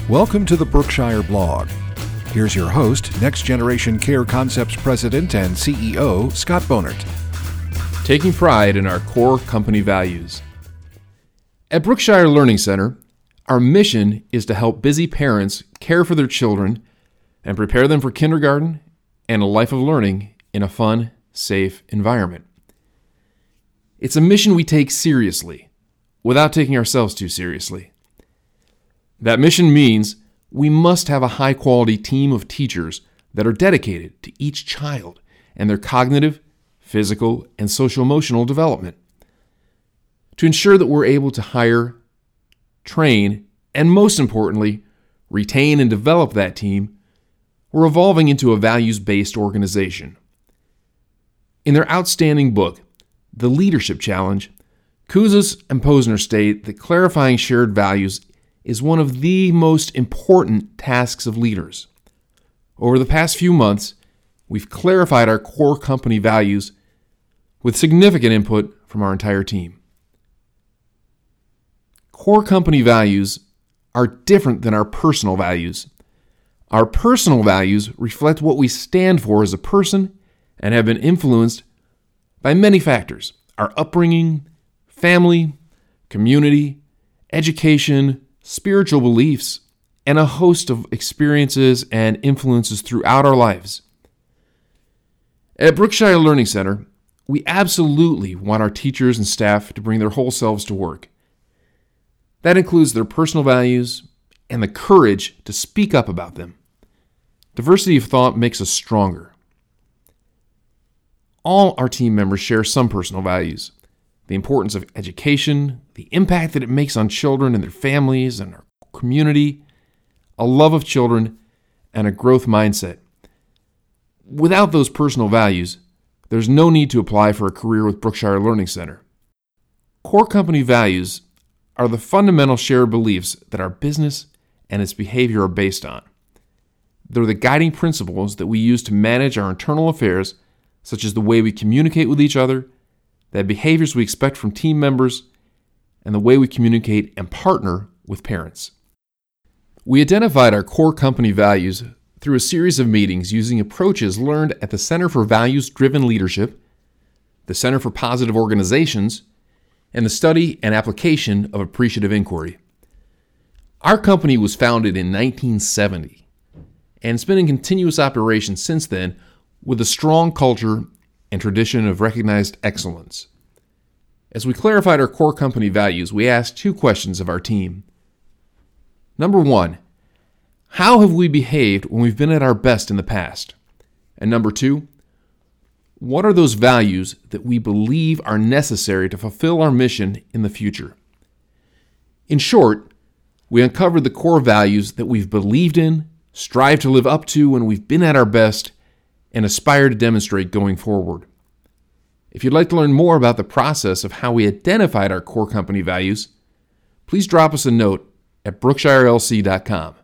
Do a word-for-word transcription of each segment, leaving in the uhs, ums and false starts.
Welcome to the Brookshire Blog. Here's your host, Next Generation Care Concepts President and C E O, Scott Bonert. Taking pride in our core company values. At Brookshire Learning Center, our mission is to help busy parents care for their children and prepare them for kindergarten and a life of learning in a fun, safe environment. It's a mission we take seriously, without taking ourselves too seriously. That mission means we must have a high-quality team of teachers that are dedicated to each child and their cognitive, physical, and social-emotional development. To ensure that we're able to hire, train, and most importantly, retain and develop that team, we're evolving into a values-based organization. In their outstanding book, The Leadership Challenge, Kouzes and Posner state that clarifying shared values is one of the most important tasks of leaders. Over the past few months, we've clarified our core company values with significant input from our entire team. Core company values are different than our personal values. Our personal values reflect what we stand for as a person and have been influenced by many factors: our upbringing, family, community, education, spiritual beliefs, and a host of experiences and influences throughout our lives. At Brookshire Learning Center, we absolutely want our teachers and staff to bring their whole selves to work. That includes their personal values and the courage to speak up about them. Diversity of thought makes us stronger. All our team members share some personal values: the importance of education, the impact that it makes on children and their families and our community, a love of children, and a growth mindset. Without those personal values, there's no need to apply for a career with Brookshire Learning Center. Core company values are the fundamental shared beliefs that our business and its behavior are based on. They're the guiding principles that we use to manage our internal affairs, such as the way we communicate with each other, the behaviors we expect from team members, and the way we communicate and partner with parents. We identified our core company values through a series of meetings using approaches learned at the Center for Values-Driven Leadership, the Center for Positive Organizations, and the study and application of appreciative inquiry. Our company was founded in nineteen seventy, and it's been in continuous operation since then with a strong culture and tradition of recognized excellence. As we clarified our core company values, we asked two questions of our team. Number one, how have we behaved when we've been at our best in the past? And number two, what are those values that we believe are necessary to fulfill our mission in the future? In short, we uncovered the core values that we've believed in, strived to live up to when we've been at our best, and aspire to demonstrate going forward. If you'd like to learn more about the process of how we identified our core company values, please drop us a note at brookshire l c dot com.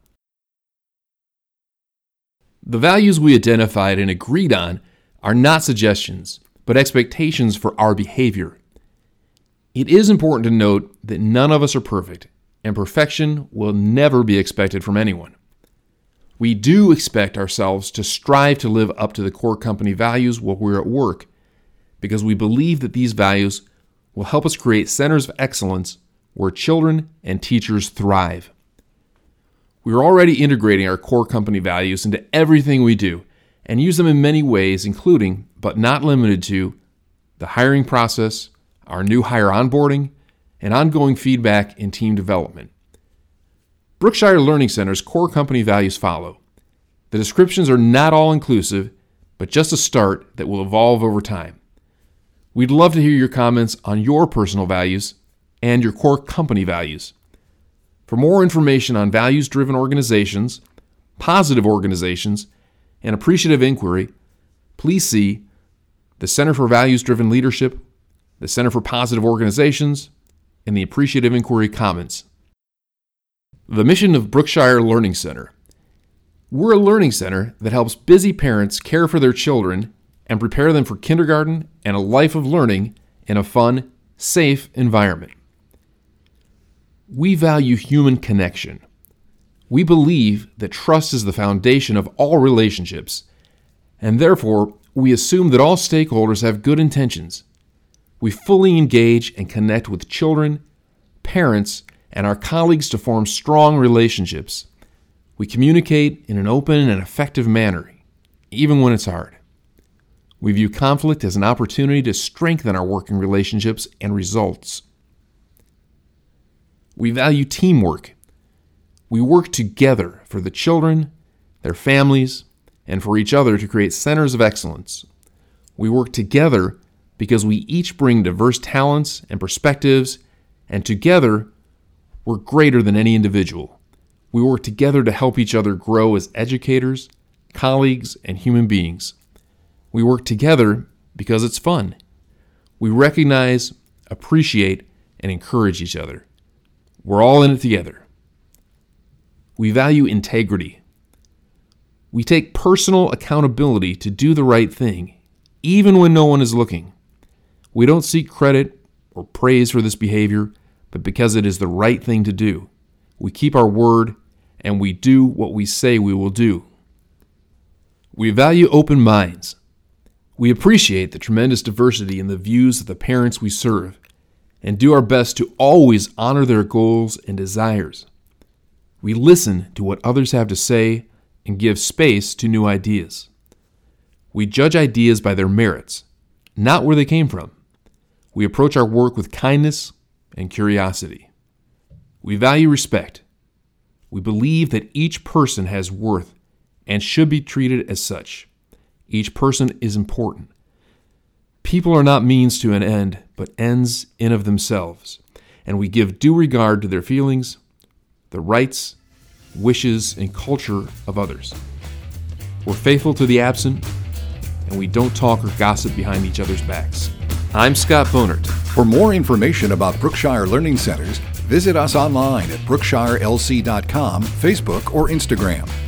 The values we identified and agreed on are not suggestions, but expectations for our behavior. It is important to note that none of us are perfect, and perfection will never be expected from anyone. We do expect ourselves to strive to live up to the core company values while we're at work, because we believe that these values will help us create centers of excellence where children and teachers thrive. We are already integrating our core company values into everything we do and use them in many ways, including, but not limited to, the hiring process, our new hire onboarding, and ongoing feedback and team development. Brookshire Learning Center's core company values follow. The descriptions are not all-inclusive, but just a start that will evolve over time. We'd love to hear your comments on your personal values and your core company values. For more information on values-driven organizations, positive organizations, and appreciative inquiry, please see the Center for Values-Driven Leadership, the Center for Positive Organizations, and the Appreciative Inquiry Commons. The mission of Brookshire Learning Center. We're a learning center that helps busy parents care for their children and prepare them for kindergarten and a life of learning in a fun, safe environment. We value human connection. We believe that trust is the foundation of all relationships, and therefore we assume that all stakeholders have good intentions. We fully engage and connect with children, parents, and our colleagues to form strong relationships. We communicate in an open and effective manner, even when it's hard. We view conflict as an opportunity to strengthen our working relationships and results. We value teamwork. We work together for the children, their families, and for each other to create centers of excellence. We work together because we each bring diverse talents and perspectives, and together, we're greater than any individual. We work together to help each other grow as educators, colleagues, and human beings. We work together because it's fun. We recognize, appreciate, and encourage each other. We're all in it together. We value integrity. We take personal accountability to do the right thing, even when no one is looking. We don't seek credit or praise for this behavior, but because it is the right thing to do. We keep our word, and we do what we say we will do. We value open minds. We appreciate the tremendous diversity in the views of the parents we serve, and do our best to always honor their goals and desires. We listen to what others have to say and give space to new ideas. We judge ideas by their merits, not where they came from. We approach our work with kindness and curiosity. We value respect. We believe that each person has worth and should be treated as such. Each person is important. People are not means to an end, but ends in of themselves, and we give due regard to their feelings, the rights, wishes, and culture of others. We're faithful to the absent, and we don't talk or gossip behind each other's backs. I'm Scott Bonert. For more information about Brookshire Learning Centers, visit us online at brookshire l c dot com, Facebook, or Instagram.